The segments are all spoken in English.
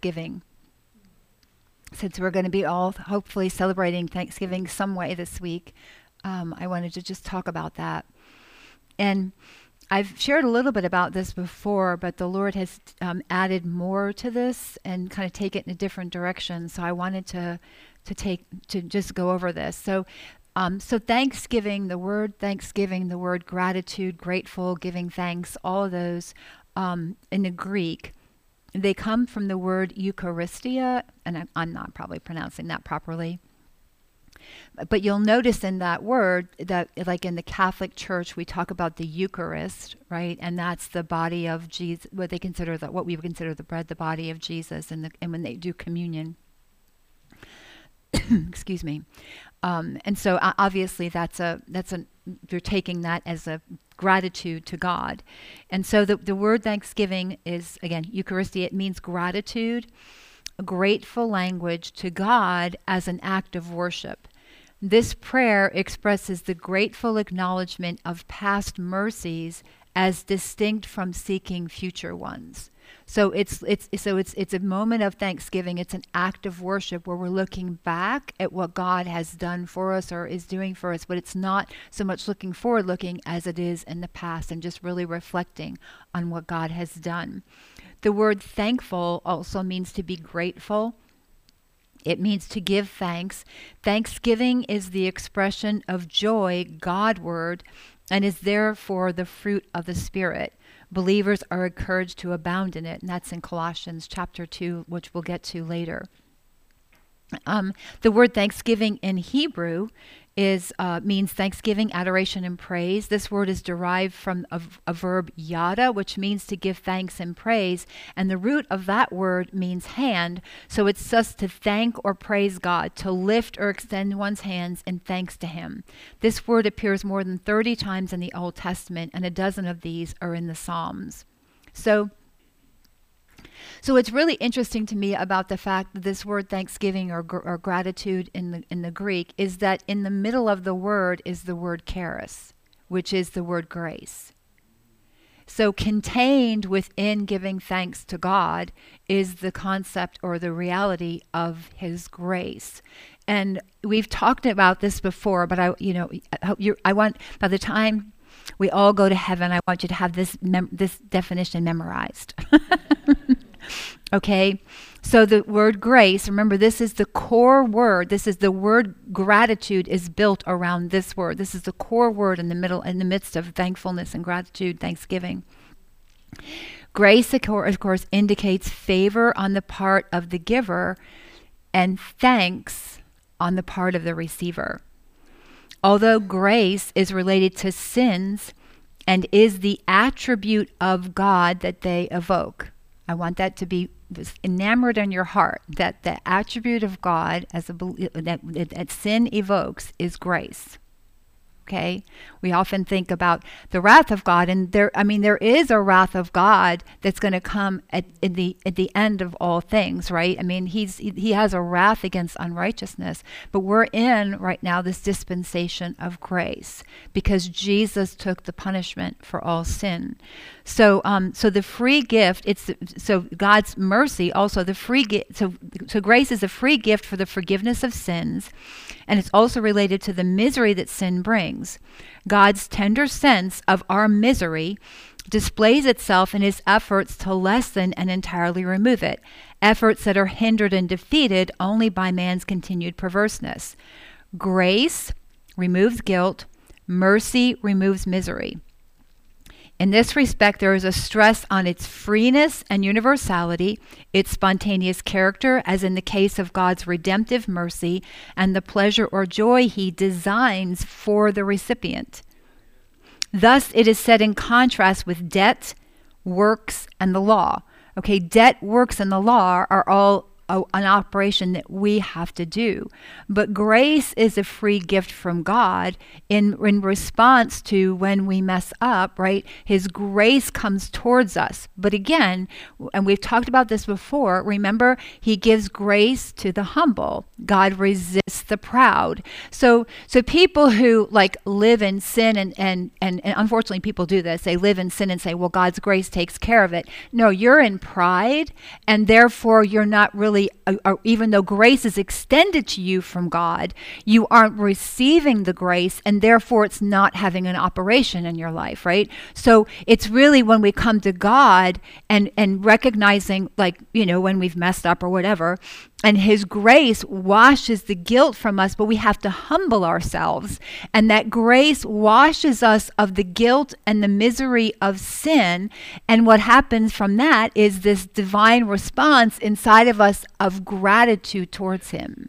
Thanksgiving. Since we're going to be all hopefully celebrating Thanksgiving some way this week, I wanted to just talk about that. And I've shared a little bit about this before, but the Lord has added more to this and kind of take it in a different direction. So I wanted to just go over this. So Thanksgiving, the word gratitude, grateful, giving thanks, all of those in the Greek, they come from the word Eucharistia, and I'm not probably pronouncing that properly. But you'll notice in that word that, like in the Catholic Church, we talk about the Eucharist, right? And that's the body of Jesus, what we consider the bread, the body of Jesus, and when they do communion. Excuse me. And so obviously you're taking that as a gratitude to God. And so the word Thanksgiving is, again, Eucharistia. It means gratitude, a grateful language to God as an act of worship. This prayer expresses the grateful acknowledgement of past mercies as distinct from seeking future ones. So it's a moment of thanksgiving. It's an act of worship where we're looking back at what God has done for us or is doing for us, but it's not so much looking forward looking as it is in the past, and just really reflecting on what God has done. The word thankful also means to be grateful. It means to give thanks. Thanksgiving is the expression of joy Godward and is therefore the fruit of the Spirit. Believers are encouraged to abound in it, and that's in Colossians chapter 2, which we'll get to later. The word thanksgiving in Hebrew means thanksgiving, adoration, and praise. This word is derived from a verb yada, which means to give thanks and praise, and the root of that word means hand. So it's just to thank or praise God, to lift or extend one's hands in thanks to Him. This word appears more than 30 times in the Old Testament, and a dozen of these are in the Psalms. So it's really interesting to me about the fact that this word thanksgiving or gratitude in the Greek is that in the middle of the word is the word charis, which is the word grace. So contained within giving thanks to God is the concept or the reality of His grace. And we've talked about this before, but I want, by the time we all go to heaven, I want you to have this definition memorized. Okay, so the word grace, remember, this is the core word. This is the word gratitude is built around this word. This is the core word in the midst of thankfulness and gratitude, thanksgiving. Grace, of course, indicates favor on the part of the giver and thanks on the part of the receiver. Although grace is related to sins and is the attribute of God that they evoke. I want that to be enamored in your heart, that the attribute of God that sin evokes is grace. Okay, we often think about the wrath of God, and there is a wrath of God that's going to come at the end of all things, right? I mean, he has a wrath against unrighteousness, but we're in right now this dispensation of grace because Jesus took the punishment for all sin. So the free gift, so God's mercy, also the free gift. So grace is a free gift for the forgiveness of sins, and it's also related to the misery that sin brings. God's tender sense of our misery displays itself in His efforts to lessen and entirely remove it, efforts that are hindered and defeated only by man's continued perverseness. Grace removes guilt, mercy removes misery. In this respect, there is a stress on its freeness and universality, its spontaneous character, as in the case of God's redemptive mercy, and the pleasure or joy He designs for the recipient. Thus, it is set in contrast with debt, works, and the law. Okay, debt, works, and the law are all an operation that we have to do. But grace is a free gift from God in response to when we mess up, right? His grace comes towards us. But again, and we've talked about this before, remember, he gives grace to the humble. God resists the proud. So people who like live in sin and unfortunately people do this, they live in sin and say, well, God's grace takes care of it. No, you're in pride, and therefore you're not really, even though grace is extended to you from God, you aren't receiving the grace, and therefore it's not having an operation in your life, right? So it's really when we come to God and recognizing, like, you know, when we've messed up or whatever, and his grace washes the guilt from us, but we have to humble ourselves. And that grace washes us of the guilt and the misery of sin. And what happens from that is this divine response inside of us of gratitude towards him.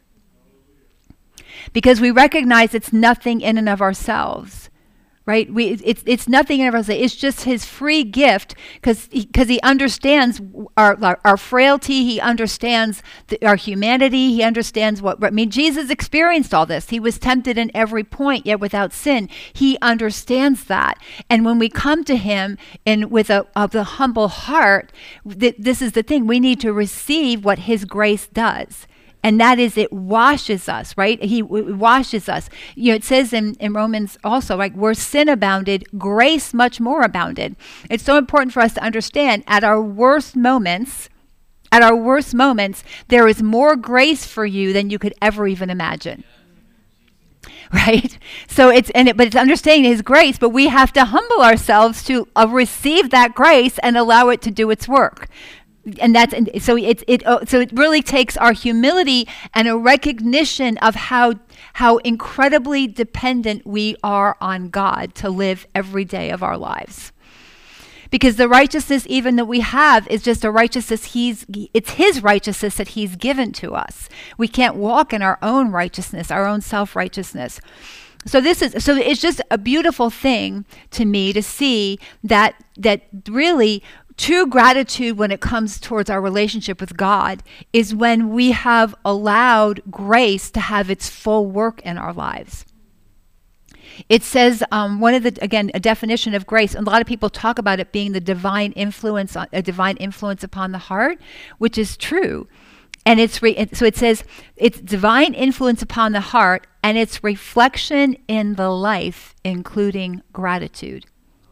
Because we recognize it's nothing in and of ourselves. Right? It's nothing in ourselves. It's just his free gift because he understands our frailty. He understands our humanity. He understands what, I mean, Jesus experienced all this. He was tempted in every point, yet without sin. He understands that. And when we come to him with a humble heart, this is the thing. We need to receive what his grace does. And that is, it washes us, right? It washes us. You know, it says in Romans also, like, where sin abounded, grace much more abounded. It's so important for us to understand at our worst moments, there is more grace for you than you could ever even imagine. Right? So it's understanding his grace, but we have to humble ourselves to receive that grace and allow it to do its work. And so it really takes our humility and a recognition of how incredibly dependent we are on God to live every day of our lives. Because the righteousness even that we have is just a righteousness it's his righteousness that he's given to us. We can't walk in our own righteousness, our own self-righteousness. So it's just a beautiful thing to me to see that really true gratitude when it comes towards our relationship with God is when we have allowed grace to have its full work in our lives. It says, a definition of grace, and a lot of people talk about it being a divine influence upon the heart, which is true. And so it says it's divine influence upon the heart and its reflection in the life, including gratitude.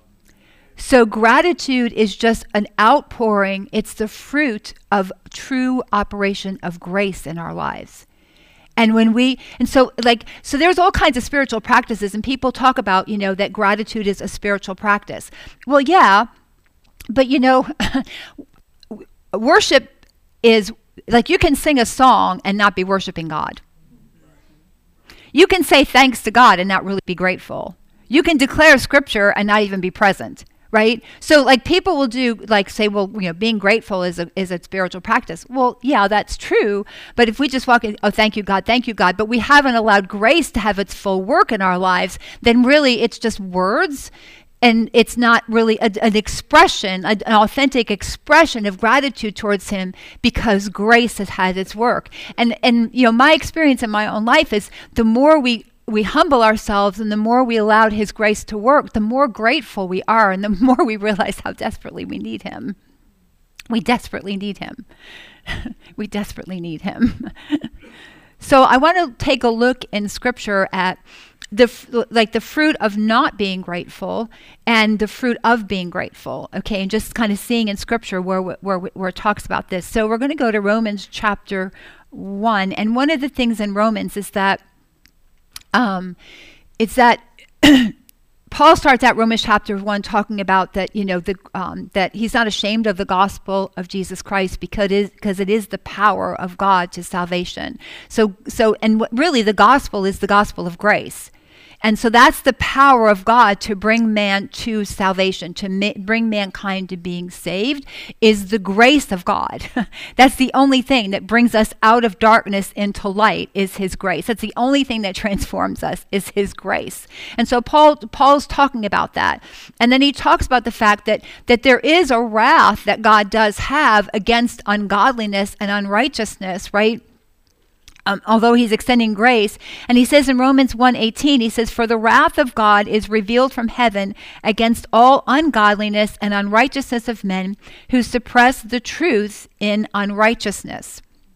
So gratitude is just an outpouring. It's the fruit of true operation of grace in our lives. And so there's all kinds of spiritual practices, and people talk about, you know, that gratitude is a spiritual practice. Well, yeah, but you know, worship is like, you can sing a song and not be worshiping God. You can say thanks to God and not really be grateful. You can declare scripture and not even be present. Right? So like people will say, well, you know, being grateful is a spiritual practice. Well, yeah, that's true. But if we just walk in, oh, thank you, God, but we haven't allowed grace to have its full work in our lives, then really it's just words. And it's not really an expression, an authentic expression of gratitude towards him, because grace has had its work. And you know, my experience in my own life is the more we humble ourselves and the more we allowed his grace to work, the more grateful we are and the more we realize how desperately we need him. We desperately need him. We desperately need him. So I want to take a look in scripture at the fruit of not being grateful and the fruit of being grateful. Okay, and just kind of seeing in scripture where it talks about this. So we're going to go to Romans chapter 1, and one of the things in Romans is that it's that Paul starts out Romans chapter 1 talking about that, you know, that he's not ashamed of the gospel of Jesus Christ because it is the power of God to salvation. So really the gospel is the gospel of grace. And so that's the power of God to bring man to salvation, to bring mankind to being saved, is the grace of God. That's the only thing that brings us out of darkness into light, is his grace. That's the only thing that transforms us, is his grace. And so Paul's talking about that. And then he talks about the fact that there is a wrath that God does have against ungodliness and unrighteousness, right? Although he's extending grace. And he says in Romans 1:18, he says, "For the wrath of God is revealed from heaven against all ungodliness and unrighteousness of men who suppress the truth in unrighteousness."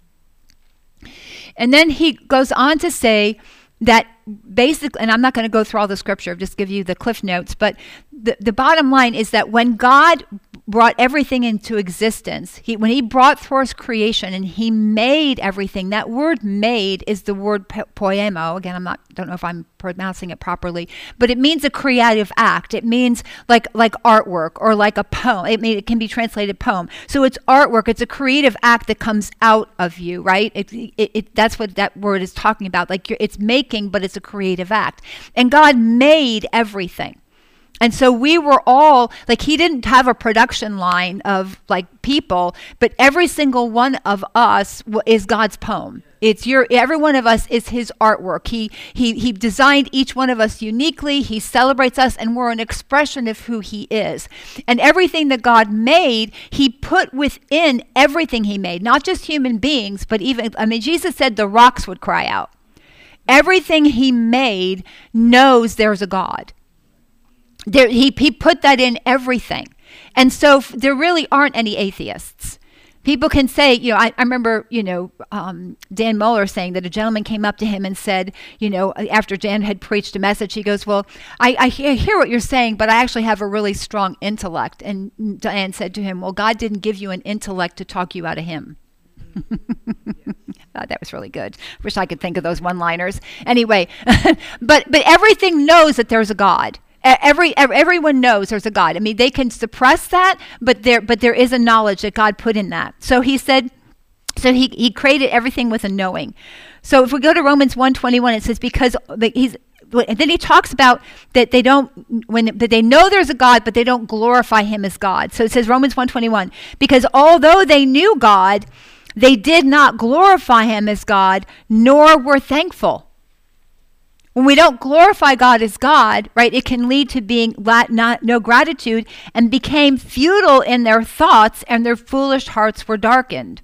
And then he goes on to say that basically, and I'm not going to go through all the scripture, I'll just give you the cliff notes, but the bottom line is that when God brought everything into existence, when he brought forth creation and he made everything, that word made is the word poemo. Again, don't know if I'm pronouncing it properly, but it means a creative act. It means like artwork or like a poem. It can be translated poem. So it's artwork. It's a creative act that comes out of you, right? That's what that word is talking about. Like it's making, but it's a creative act. And God made everything. And so we were all, like, he didn't have a production line of like people, but every single one of us is God's poem. Every one of us is his artwork. He designed each one of us uniquely. He celebrates us, and we're an expression of who he is. And everything that God made, he put within everything he made, not just human beings, but Jesus said the rocks would cry out. Everything he made knows there's a God. He put that in everything. And so there really aren't any atheists. People can say, I remember, Dan Mohler saying that a gentleman came up to him and said, after Dan had preached a message, he goes, "Well, I hear what you're saying, but I actually have a really strong intellect." And Dan said to him, "Well, God didn't give you an intellect to talk you out of him." That was really good. Wish I could think of those one-liners. Anyway, but everything knows that there's a God. Everyone knows there's a God. I mean, they can suppress that, but there is a knowledge that God put in that. So he said, he created everything with a knowing. So if we go to Romans 1:21, it says, and then he talks about that they know there's a God, but they don't glorify him as God. So it says Romans 1:21, because although they knew God, they did not glorify him as God, nor were thankful. When we don't glorify God as God, right, it can lead to being no gratitude, and became futile in their thoughts, and their foolish hearts were darkened.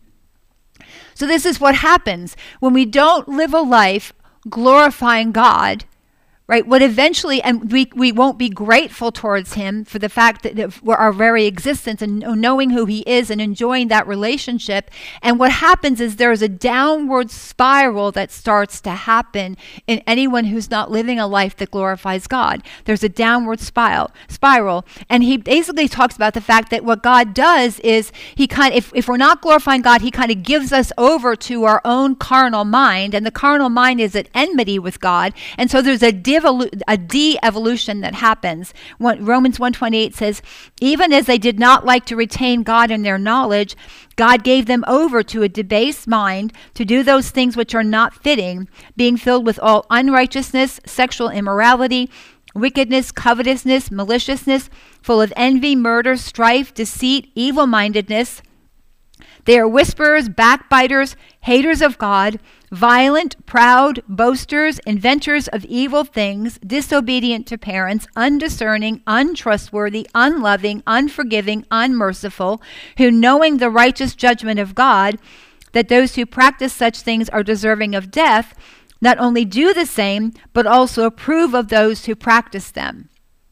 So this is what happens when we don't live a life glorifying God, right? What eventually, and we won't be grateful towards him for the fact that our very existence and knowing who he is and enjoying that relationship. And what happens is there's a downward spiral that starts to happen in anyone who's not living a life that glorifies God. There's a downward spiral. And he basically talks about the fact that what God does is if we're not glorifying God, he kind of gives us over to our own carnal mind. And the carnal mind is at enmity with God. And so there's a de-evolution that happens. Romans 1:28 says, even as they did not like to retain God in their knowledge, God gave them over to a debased mind to do those things which are not fitting, being filled with all unrighteousness, sexual immorality, wickedness, covetousness, maliciousness, full of envy, murder, strife, deceit, evil-mindedness. They are whisperers, backbiters, haters of God, violent, proud, boasters, inventors of evil things, disobedient to parents, undiscerning, untrustworthy, unloving, unforgiving, unmerciful, who knowing the righteous judgment of God, that those who practice such things are deserving of death, not only do the same, but also approve of those who practice them.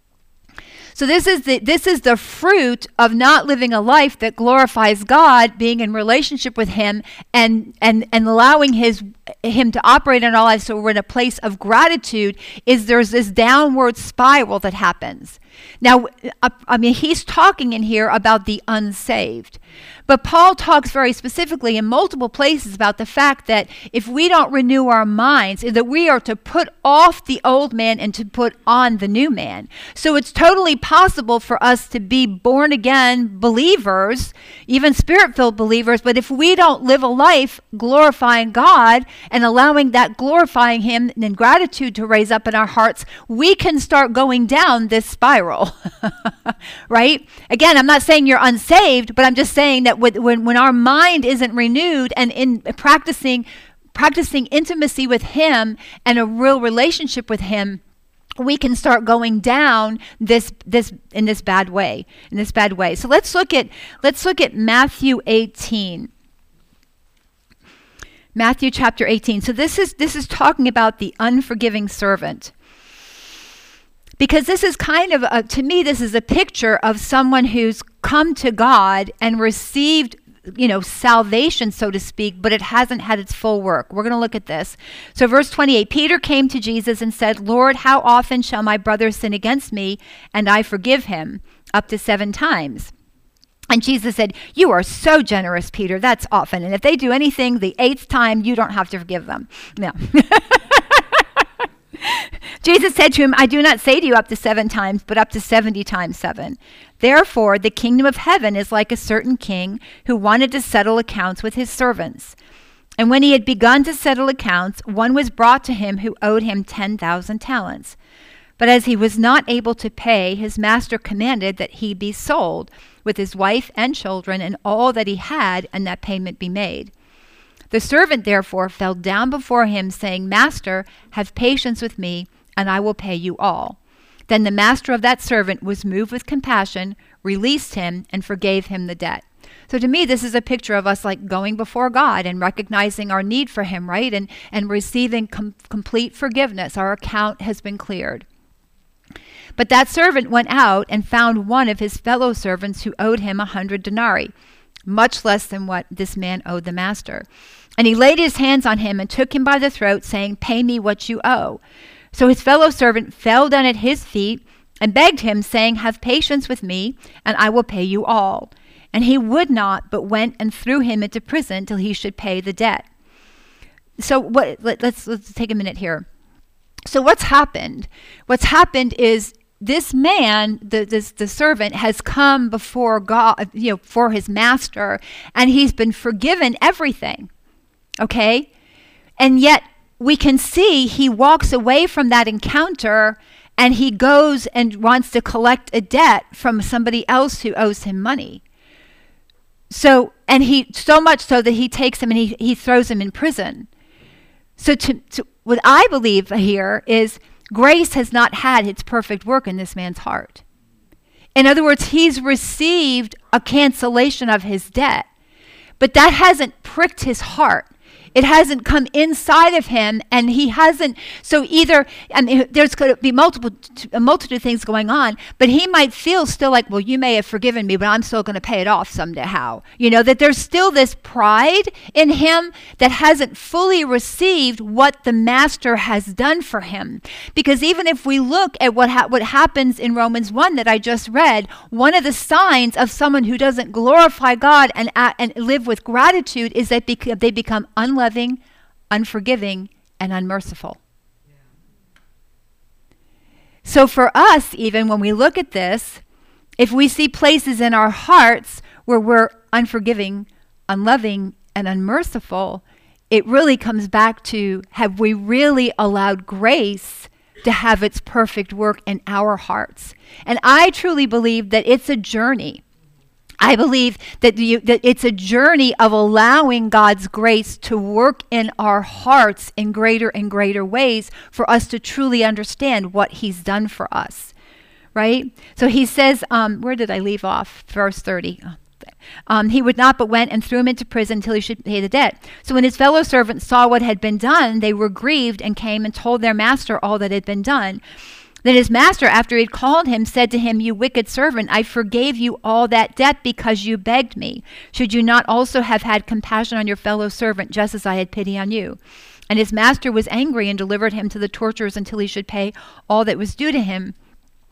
So this is the fruit of not living a life that glorifies God, being in relationship with him and allowing him to operate in our lives so we're in a place of gratitude. There's this downward spiral that happens. Now, I mean, he's talking in here about the unsaved. But Paul talks very specifically in multiple places about the fact that if we don't renew our minds, that we are to put off the old man and to put on the new man. So it's totally possible for us to be born again believers, even spirit-filled believers, but if we don't live a life glorifying God and allowing that glorifying him and gratitude to raise up in our hearts, we can start going down this spiral, right? Again, I'm not saying you're unsaved, but I'm just saying that when our mind isn't renewed and in practicing intimacy with him and a real relationship with him, we can start going down this bad way. So let's look at Matthew 18. Matthew chapter 18. So this is talking about the unforgiving servant. Because this is kind of, to me, this is a picture of someone who's come to God and received, salvation, so to speak, but it hasn't had its full work. We're going to look at this. So verse 28, Peter came to Jesus and said, Lord, how often shall my brother sin against me and I forgive him? Up to 7 times. And Jesus said, you are so generous, Peter. That's often. And if they do anything the 8th time, you don't have to forgive them. No. Jesus said to him, I do not say to you up to 7 times, but up to 70 times 7. Therefore, the kingdom of heaven is like a certain king who wanted to settle accounts with his servants. And when he had begun to settle accounts, one was brought to him who owed him 10,000 talents. But as he was not able to pay, his master commanded that he be sold with his wife and children and all that he had, and that payment be made. The servant therefore fell down before him, saying, Master, have patience with me, and I will pay you all. Then the master of that servant was moved with compassion, released him, and forgave him the debt. So to me, this is a picture of us like going before God and recognizing our need for him, right? And receiving complete forgiveness. Our account has been cleared. But that servant went out and found one of his fellow servants who owed him 100 denarii, much less than what this man owed the master. And he laid his hands on him and took him by the throat, saying, Pay me what you owe. So his fellow servant fell down at his feet and begged him, saying, Have patience with me, and I will pay you all. And he would not, but went and threw him into prison till he should pay the debt. So let's take a minute here. So what's happened? What's happened is this man, the servant, has come before God, for his master, and he's been forgiven everything. Okay? And yet we can see he walks away from that encounter and he goes and wants to collect a debt from somebody else who owes him money. So much so that he takes him and he throws him in prison. So to what I believe here is grace has not had its perfect work in this man's heart. In other words, he's received a cancellation of his debt, but that hasn't pricked his heart. It hasn't come inside of him, and he hasn't. So either, there's going to be a multitude of things going on, but he might feel still like, well, you may have forgiven me, but I'm still going to pay it off somehow. That there's still this pride in him that hasn't fully received what the master has done for him. Because even if we look at what happens in Romans 1 that I just read, one of the signs of someone who doesn't glorify God and live with gratitude is that they become unloving, unforgiving, and unmerciful. Yeah. So for us, even when we look at this, if we see places in our hearts where we're unforgiving, unloving, and unmerciful, it really comes back to, have we really allowed grace to have its perfect work in our hearts? And I truly believe that it's a journey. I believe that it's a journey of allowing God's grace to work in our hearts in greater and greater ways for us to truly understand what he's done for us, right? So he says, where did I leave off? Verse 30. He would not, but went and threw him into prison till he should pay the debt. So when his fellow servants saw what had been done, they were grieved and came and told their master all that had been done. Then his master, after he had called him, said to him, You wicked servant, I forgave you all that debt because you begged me. Should you not also have had compassion on your fellow servant, just as I had pity on you? And his master was angry and delivered him to the torturers until he should pay all that was due to him.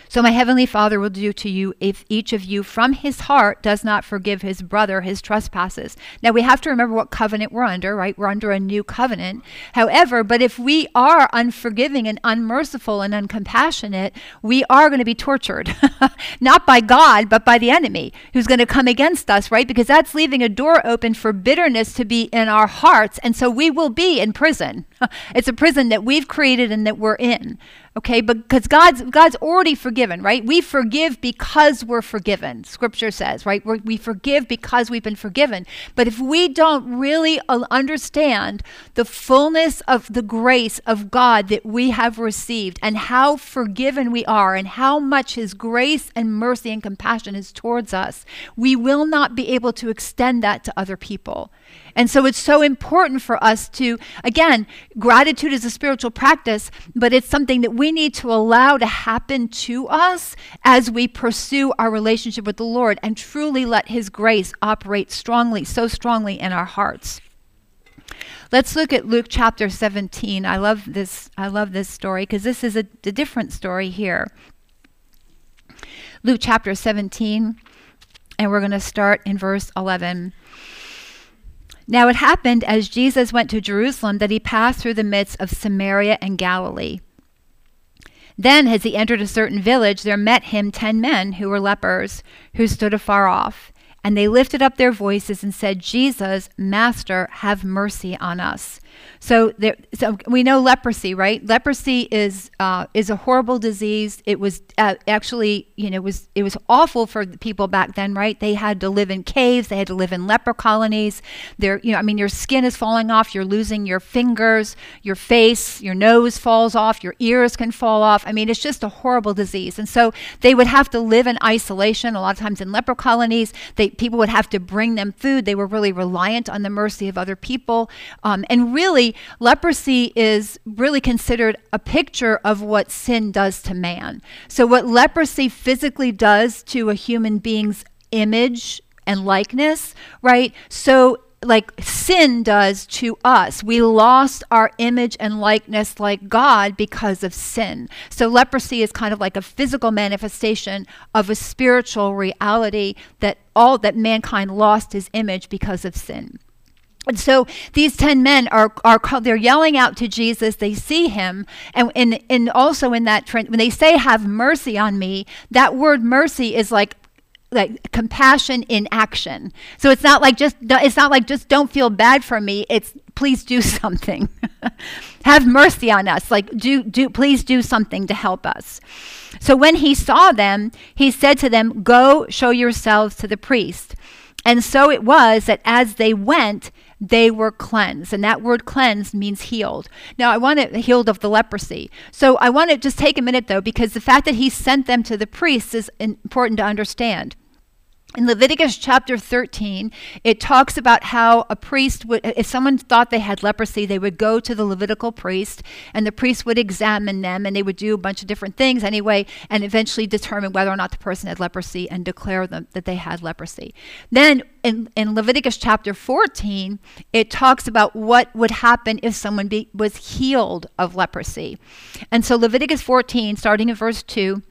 So my heavenly Father will do to you if each of you from his heart does not forgive his brother his trespasses. Now we have to remember what covenant we're under, right? We're under a new covenant. However, but if we are unforgiving and unmerciful and uncompassionate, we are going to be tortured. Not by God, but by the enemy who's going to come against us, right? Because that's leaving a door open for bitterness to be in our hearts. And so we will be in prison. It's a prison that we've created and that we're in. Okay, because God's already forgiven, right? We forgive because we're forgiven, Scripture says, right? We forgive because we've been forgiven. But if we don't really understand the fullness of the grace of God that we have received and how forgiven we are and how much his grace and mercy and compassion is towards us, we will not be able to extend that to other people. And so it's so important for us to, again, gratitude is a spiritual practice, but it's something that we need to allow to happen to us as we pursue our relationship with the Lord and truly let his grace operate strongly, so strongly in our hearts. Let's look at Luke chapter 17. I love this story because this is a different story here. Luke chapter 17, and we're going to start in verse 11. Now it happened as Jesus went to Jerusalem that he passed through the midst of Samaria and Galilee. Then as he entered a certain village, there met him 10 men who were lepers, who stood afar off. And they lifted up their voices and said, Jesus, Master, have mercy on us. So we know leprosy, right? Leprosy is a horrible disease. It was actually, it was awful for the people back then, right? They had to live in caves. They had to live in leper colonies. Your skin is falling off. You're losing your fingers, your face, your nose falls off, your ears can fall off. It's just a horrible disease. And so they would have to live in isolation. A lot of times in leper colonies, people would have to bring them food. They were really reliant on the mercy of other people. And really, leprosy is really considered a picture of what sin does to man. So what leprosy physically does to a human being's image and likeness, right? So like sin does to us. We lost our image and likeness like God because of sin. So leprosy is kind of like a physical manifestation of a spiritual reality that mankind lost his image because of sin. And so these 10 men they're yelling out to Jesus. They see him. And also in that trend, when they say, have mercy on me, that word mercy is like compassion in action. So it's not like just don't feel bad for me. It's please do something. Have mercy on us. Like please do something to help us. So when he saw them, he said to them, go show yourselves to the priest. And so it was that as they went, they were cleansed. And that word cleansed means healed. Now, I want it healed of the leprosy. So I want to just take a minute, though, because the fact that he sent them to the priests is important to understand. In Leviticus chapter 13, it talks about how a priest would, if someone thought they had leprosy, they would go to the Levitical priest, and the priest would examine them, and they would do a bunch of different things anyway, and eventually determine whether or not the person had leprosy and declare them that they had leprosy. Then in Leviticus chapter 14, it talks about what would happen if someone was healed of leprosy. And so Leviticus 14, starting in verse 2,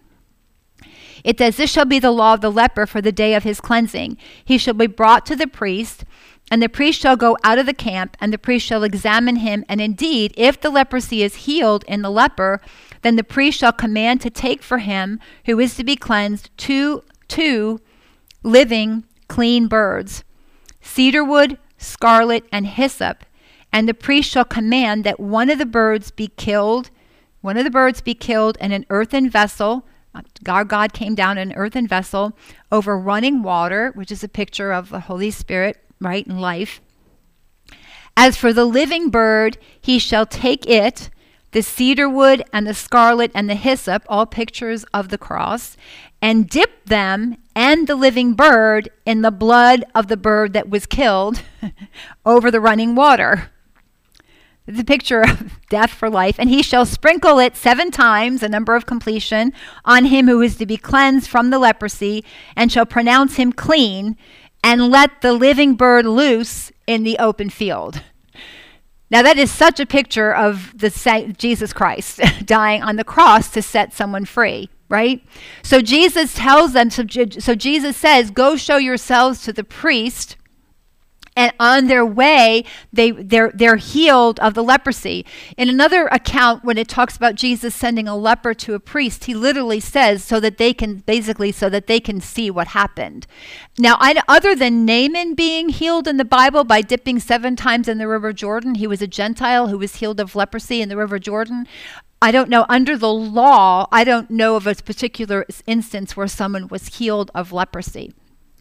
it says, this shall be the law of the leper for the day of his cleansing. He shall be brought to the priest, and the priest shall go out of the camp, and the priest shall examine him. And indeed, if the leprosy is healed in the leper, then the priest shall command to take for him, who is to be cleansed, two living clean birds, cedar wood, scarlet, and hyssop. And the priest shall command that one of the birds be killed in an earthen vessel. God came down in an earthen vessel over running water, which is a picture of the Holy Spirit, right, in life. As for the living bird, he shall take it, the cedar wood and the scarlet and the hyssop, all pictures of the cross, and dip them and the living bird in the blood of the bird that was killed over the running water. It's a picture of death for life. And he shall sprinkle it 7 times, a number of completion, on him who is to be cleansed from the leprosy, and shall pronounce him clean, and let the living bird loose in the open field. Now that is such a picture of Jesus Christ dying on the cross to set someone free. right? So Jesus tells them, so Jesus says, go show yourselves to the priest. And on their way, they're healed of the leprosy. In another account, when it talks about Jesus sending a leper to a priest, he literally says so that they can see what happened. Now, other than Naaman being healed in the Bible by dipping 7 times in the River Jordan, he was a Gentile who was healed of leprosy in the River Jordan. I don't know, under the law, I don't know of a particular instance where someone was healed of leprosy.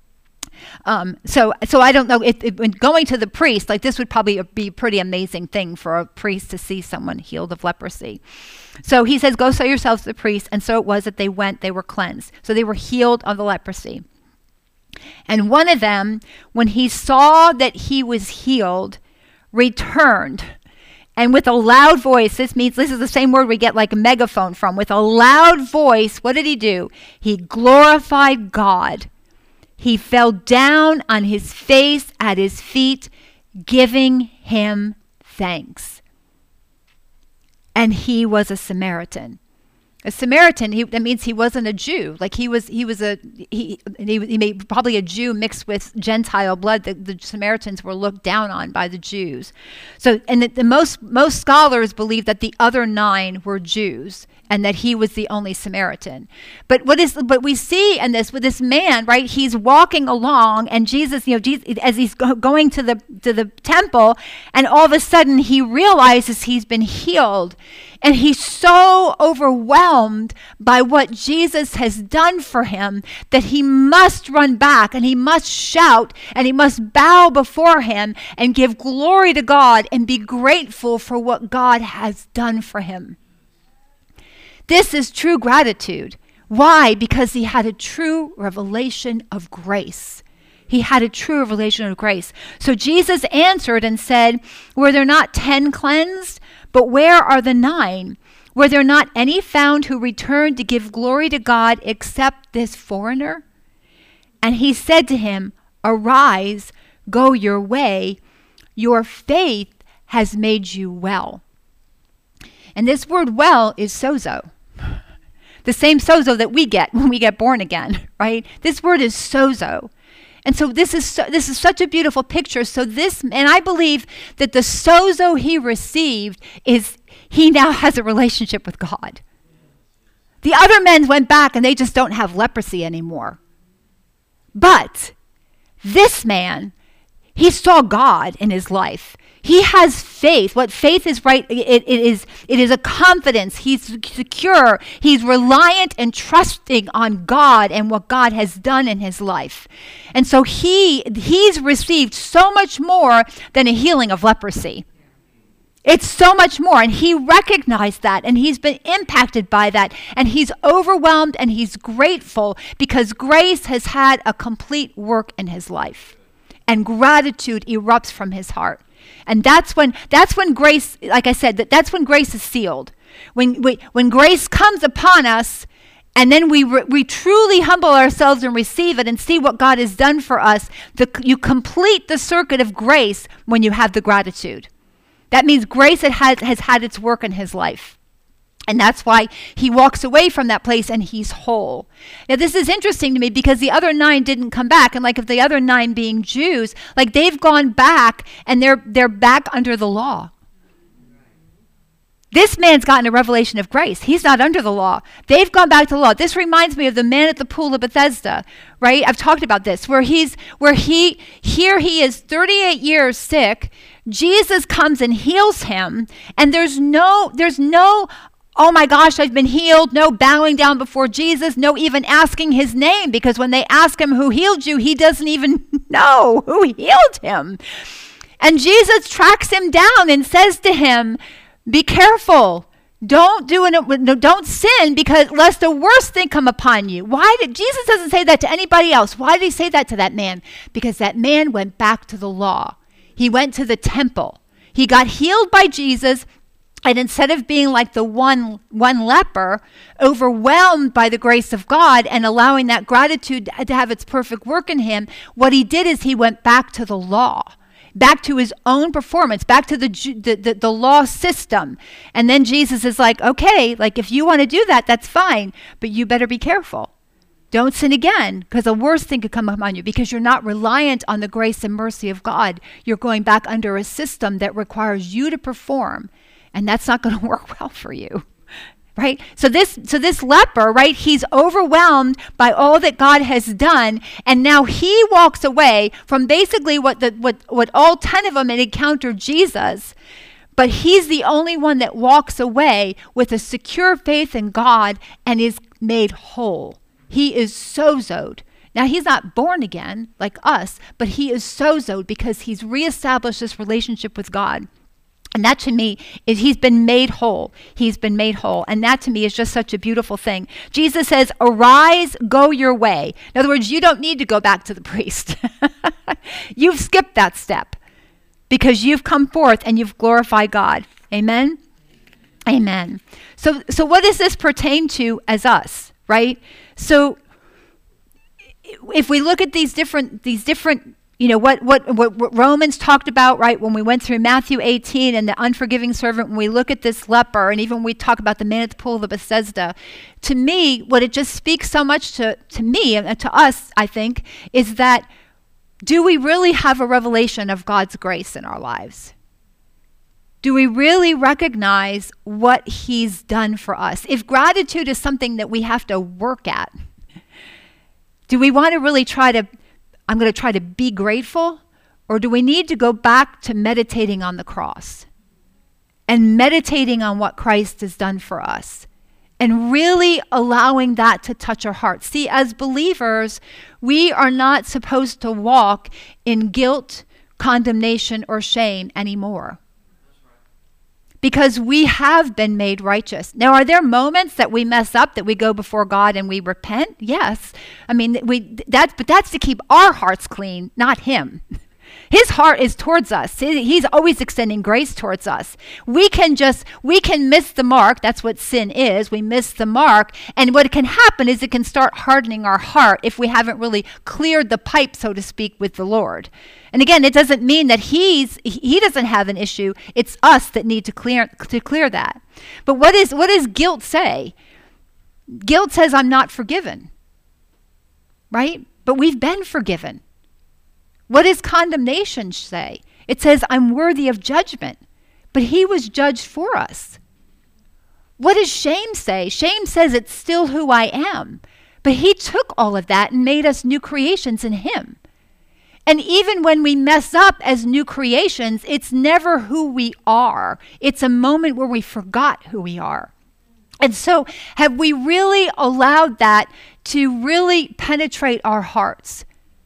So I don't know when going to the priest, like this would probably be a pretty amazing thing for a priest to see someone healed of leprosy. So he says, go show yourselves to the priest. And so it was that they went, they were cleansed. So they were healed of the leprosy. And one of them, when he saw that he was healed, returned. And with a loud voice, this is the same word we get like a megaphone from. With a loud voice, what did he do? He glorified God. He fell down on his face at his feet, giving him thanks. And he was a Samaritan. A Samaritan, that means he wasn't a Jew. Like he made probably a Jew mixed with Gentile blood. The Samaritans were looked down on by the Jews. So, and the most scholars believe that the other 9 were Jews, and that he was the only Samaritan. But we see in this with this man, right? He's walking along, and Jesus, as he's going to the temple, and all of a sudden he realizes he's been healed, and he's so overwhelmed by what Jesus has done for him that he must run back and he must shout and he must bow before him and give glory to God and be grateful for what God has done for him. This is true gratitude. Why? Because he had a true revelation of grace. He had a true revelation of grace. So Jesus answered and said, were there not 10 cleansed? But where are the 9? Were there not any found who returned to give glory to God except this foreigner? And he said to him, arise, go your way. Your faith has made you well. And this word well is sozo. The same sozo that we get when we get born again, right? This word is sozo. And so this is such a beautiful picture. And I believe that the sozo he received is he now has a relationship with God. The other men went back and they just don't have leprosy anymore. But this man, he saw God in his life. He has faith. What faith is, right? It is a confidence. He's secure. He's reliant and trusting on God and what God has done in his life. And so he's received so much more than a healing of leprosy. It's so much more. And he recognized that, and he's been impacted by that, and he's overwhelmed and he's grateful because grace has had a complete work in his life. And gratitude erupts from his heart. And that's when grace, like I said, that's when grace is sealed. When grace comes upon us, and then we truly humble ourselves and receive it and see what God has done for us, you complete the circuit of grace when you have the gratitude. That means grace has had its work in his life. And that's why he walks away from that place and he's whole. Now, this is interesting to me because the other 9 didn't come back. And like if the other 9 being Jews, like they've gone back and they're back under the law. This man's gotten a revelation of grace. He's not under the law. They've gone back to the law. This reminds me of the man at the pool of Bethesda, right? I've talked about this, where he is 38 years sick. Jesus comes and heals him, and there's no, oh my gosh, I've been healed. No bowing down before Jesus. No even asking his name, because when they ask him who healed you, he doesn't even know who healed him. And Jesus tracks him down and says to him, be careful. Don't sin, because lest the worst thing come upon you. Jesus doesn't say that to anybody else. Why did he say that to that man? Because that man went back to the law. He went to the temple. He got healed by Jesus. And instead of being like the one leper, overwhelmed by the grace of God and allowing that gratitude to have its perfect work in him, what he did is he went back to the law. back to his own performance, back to the law system. And then Jesus is like, okay, like if you want to do that, that's fine, but you better be careful. Don't sin again, because a worse thing could come upon you, because you're not reliant on the grace and mercy of God. You're going back under a system that requires you to perform, and that's not going to work well for you, right? So this leper, right, he's overwhelmed by all that God has done, and now he walks away from basically what all 10 of them had encountered Jesus, but he's the only one that walks away with a secure faith in God and is made whole. He is sozoed. Now, he's not born again like us, but he is sozoed because he's reestablished this relationship with God. And that to me is he's been made whole. He's been made whole. And that to me is just such a beautiful thing. Jesus says, arise, go your way. In other words, you don't need to go back to the priest. You've skipped that step because you've come forth and you've glorified God. Amen? Amen. So what does this pertain to as us, right? So if we look at these different, what Romans talked about, right, when we went through Matthew 18 and the unforgiving servant, when we look at this leper, and even when we talk about the man at the pool of the Bethesda, to me, what it just speaks so much to me and to us, I think, is that do we really have a revelation of God's grace in our lives? Do we really recognize what he's done for us? If gratitude is something that we have to work at, do we want to really I'm going to try to be grateful? Or do we need to go back to meditating on the cross and meditating on what Christ has done for us and really allowing that to touch our hearts? See, as believers, we are not supposed to walk in guilt, condemnation, or shame anymore, because we have been made righteous. Now, are there moments that we mess up, that we go before God and we repent? Yes. I mean, but that's to keep our hearts clean, not him. His heart is towards us. He's always extending grace towards us. We can miss the mark. That's what sin is. We miss the mark. And what can happen is it can start hardening our heart if we haven't really cleared the pipe, so to speak, with the Lord. And again, it doesn't mean that he doesn't have an issue. It's us that need to clear that. But what does guilt say? Guilt says, I'm not forgiven. Right? But we've been forgiven. What does condemnation say? It says, I'm worthy of judgment, but he was judged for us. What does shame say? Shame says it's still who I am, but he took all of that and made us new creations in him. And even when we mess up as new creations, it's never who we are. It's a moment where we forgot who we are. And so have we really allowed that to really penetrate our hearts?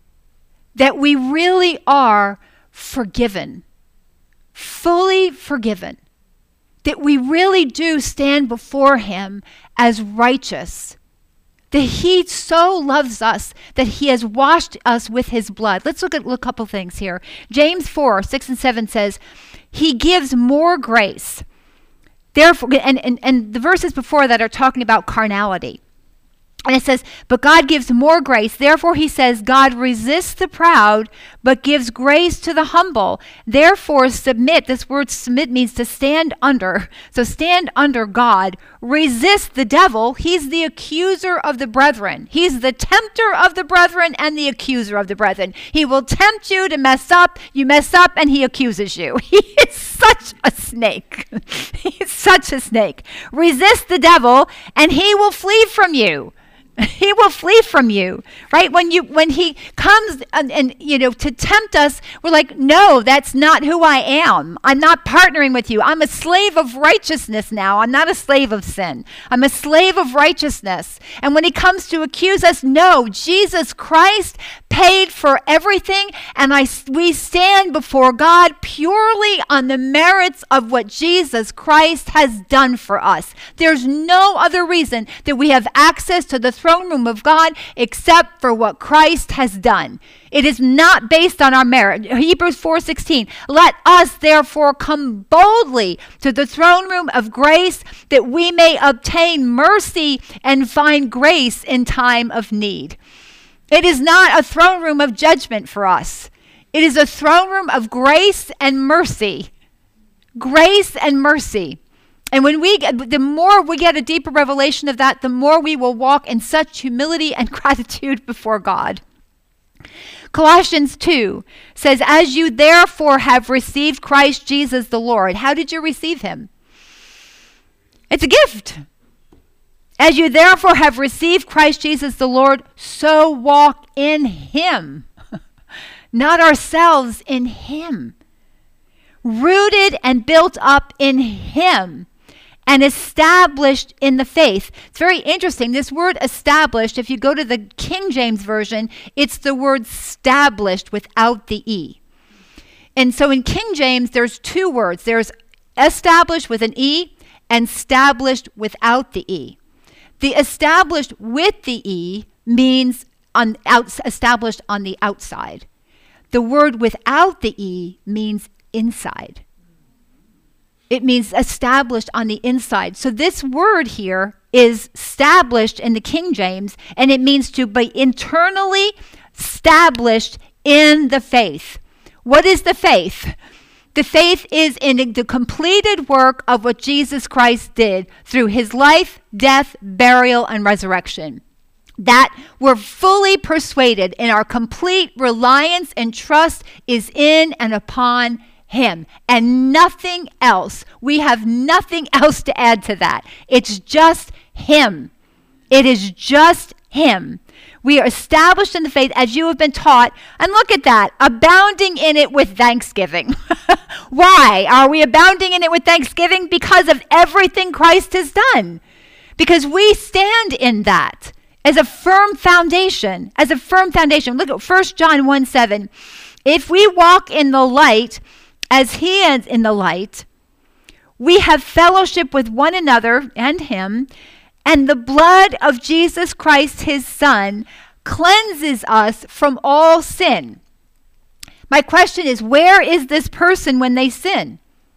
That we really are forgiven, fully forgiven, that we really do stand before him as righteous, that he so loves us that he has washed us with his blood. Let's look at a couple things here. James 4, 6 and 7 says, he gives more grace. Therefore, and the verses before that are talking about carnality. And it says, but God gives more grace. Therefore, he says, God resists the proud, but gives grace to the humble. Therefore, submit. This word submit means to stand under. So stand under God. Resist the devil. He's the accuser of the brethren. He's the tempter of the brethren and the accuser of the brethren. He will tempt you to mess up. You mess up and he accuses you. He is such a snake. He's such a snake. Resist the devil and he will flee from you. He will flee from you, right? When he comes and to tempt us, we're like, no, that's not who I am. I'm not partnering with you. I'm a slave of righteousness now. I'm not a slave of sin. I'm a slave of righteousness. And when he comes to accuse us, no, Jesus Christ paid for everything, and we stand before God purely on the merits of what Jesus Christ has done for us. There's no other reason that we have access to the throne room of God except for what Christ has done. It is not based on our merit. Hebrews 4:16, let us therefore come boldly to the throne room of grace that we may obtain mercy and find grace in time of need. It is not a throne room of judgment for us. It is a throne room of grace and mercy. Grace and mercy. And the more we get a deeper revelation of that, the more we will walk in such humility and gratitude before God. Colossians 2 says, as you therefore have received Christ Jesus the Lord. How did you receive him? It's a gift. As you therefore have received Christ Jesus the Lord, so walk in him. Not ourselves, in him. Rooted and built up in him. And established in the faith. It's very interesting. This word established, if you go to the King James Version, it's the word established without the E. And so in King James, there's two words. There's established with an E and established without the E. The established with the E means established on the outside. The word without the E means inside. It means established on the inside. So this word here is established in the King James, and it means to be internally established in the faith. What is the faith? The faith is in the completed work of what Jesus Christ did through his life, death, burial, and resurrection. That we're fully persuaded in our complete reliance and trust is in and upon him and nothing else. We have nothing else to add to that. It's just him. It is just him. We are established in the faith as you have been taught. And look at that, abounding in it with thanksgiving. Why are we abounding in it with thanksgiving? Because of everything Christ has done. Because we stand in that as a firm foundation. As a firm foundation. Look at 1 John 1:7. If we walk in the light as he is in the light, we have fellowship with one another and him, and the blood of Jesus Christ, his son, cleanses us from all sin. My question is, where is this person when they sin?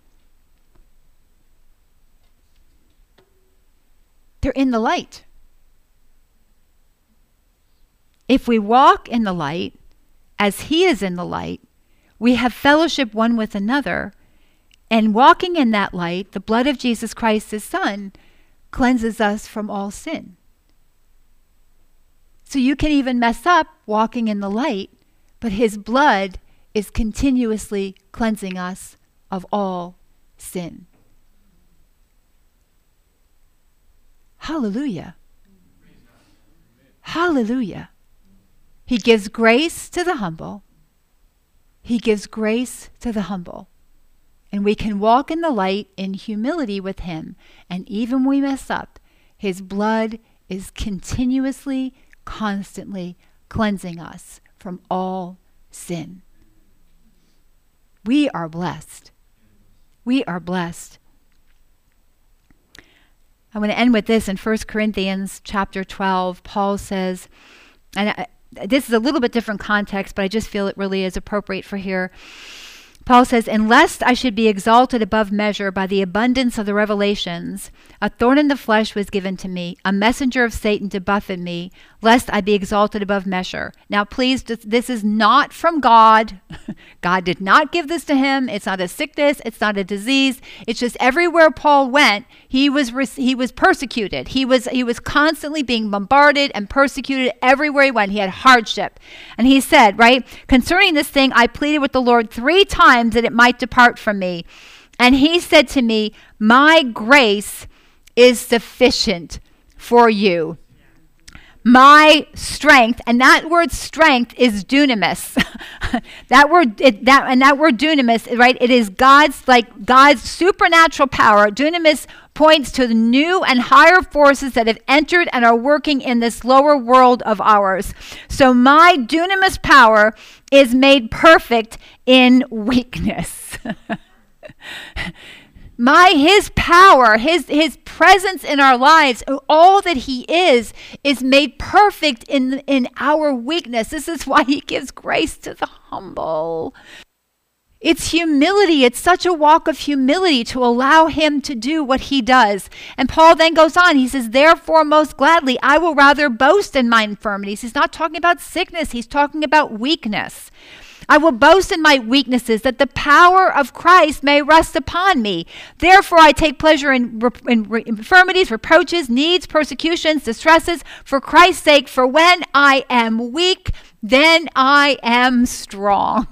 They're in the light. If we walk in the light as he is in the light, we have fellowship one with another, and walking in that light, the blood of Jesus Christ, his son, cleanses us from all sin. So you can even mess up walking in the light, but his blood is continuously cleansing us of all sin. Hallelujah. Hallelujah. He gives grace to the humble. He gives grace to the humble. And we can walk in the light in humility with him. And even when we mess up, his blood is continuously, constantly cleansing us from all sin. We are blessed. We are blessed. I want to end with this in 1 Corinthians chapter 12. Paul says, and this is a little bit different context, but I just feel it really is appropriate for here. Paul says, and lest I should be exalted above measure by the abundance of the revelations, a thorn in the flesh was given to me, a messenger of Satan to buffet me, lest I be exalted above measure. Now, please, this is not from God. God did not give this to him. It's not a sickness. It's not a disease. It's just everywhere Paul went, he was persecuted. He was constantly being bombarded and persecuted everywhere he went. He had hardship. And he said, right, concerning this thing, I pleaded with the Lord 3 times that it might depart from me. And he said to me, my grace is sufficient for you. My strength, and that word strength is dunamis. that word dunamis, right? It is God's supernatural power. Dunamis points to the new and higher forces that have entered and are working in this lower world of ours. So my dunamis power is made perfect in weakness. His power, his presence in our lives, all that he is made perfect in our weakness. This is why he gives grace to the humble. It's humility. It's such a walk of humility to allow him to do what he does. And Paul then goes on. He says, therefore, most gladly, I will rather boast in my infirmities. He's not talking about sickness. He's talking about weakness. I will boast in my weaknesses, that the power of Christ may rest upon me. Therefore, I take pleasure in infirmities, reproaches, needs, persecutions, distresses, for Christ's sake. For when I am weak, then I am strong.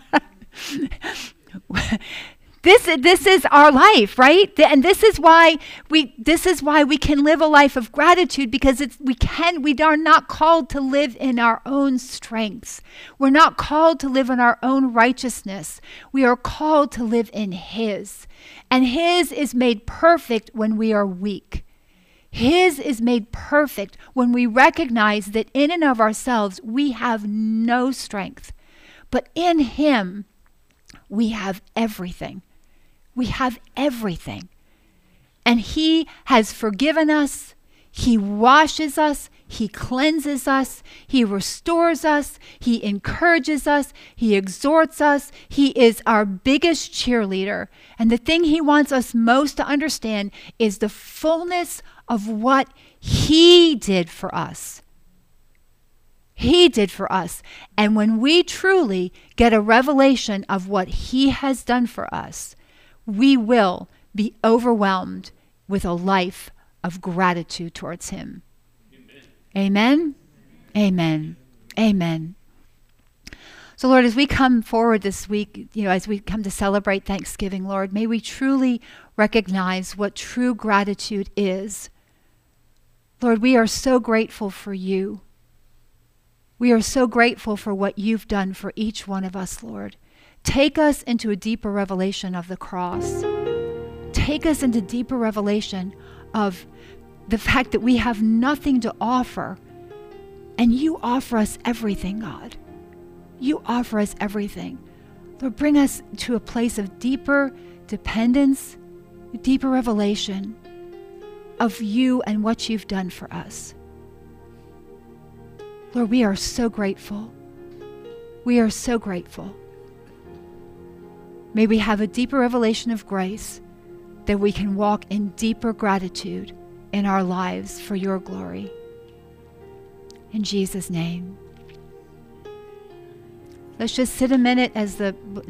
This is our life, right? And this is why we can live a life of gratitude, because we are not called to live in our own strengths. We're not called to live in our own righteousness. We are called to live in His. And His is made perfect when we are weak. His is made perfect when we recognize that in and of ourselves we have no strength. But in Him we have everything. We have everything. And He has forgiven us. He washes us. He cleanses us. He restores us. He encourages us. He exhorts us. He is our biggest cheerleader. And the thing He wants us most to understand is the fullness of what He did for us. He did for us. And when we truly get a revelation of what He has done for us, we will be overwhelmed with a life of gratitude towards Him. Amen? Amen. Amen. So Lord, as we come forward this week, as we come to celebrate Thanksgiving, Lord, may we truly recognize what true gratitude is. Lord, we are so grateful for You. We are so grateful for what You've done for each one of us, Lord. Take us into a deeper revelation of the cross. Take us into deeper revelation of the fact that we have nothing to offer, and You offer us everything, God. You offer us everything. Lord, bring us to a place of deeper dependence, deeper revelation of You and what You've done for us. Lord, we are so grateful. We are so grateful. May we have a deeper revelation of grace, that we can walk in deeper gratitude in our lives for Your glory. In Jesus' name. Let's just sit a minute as the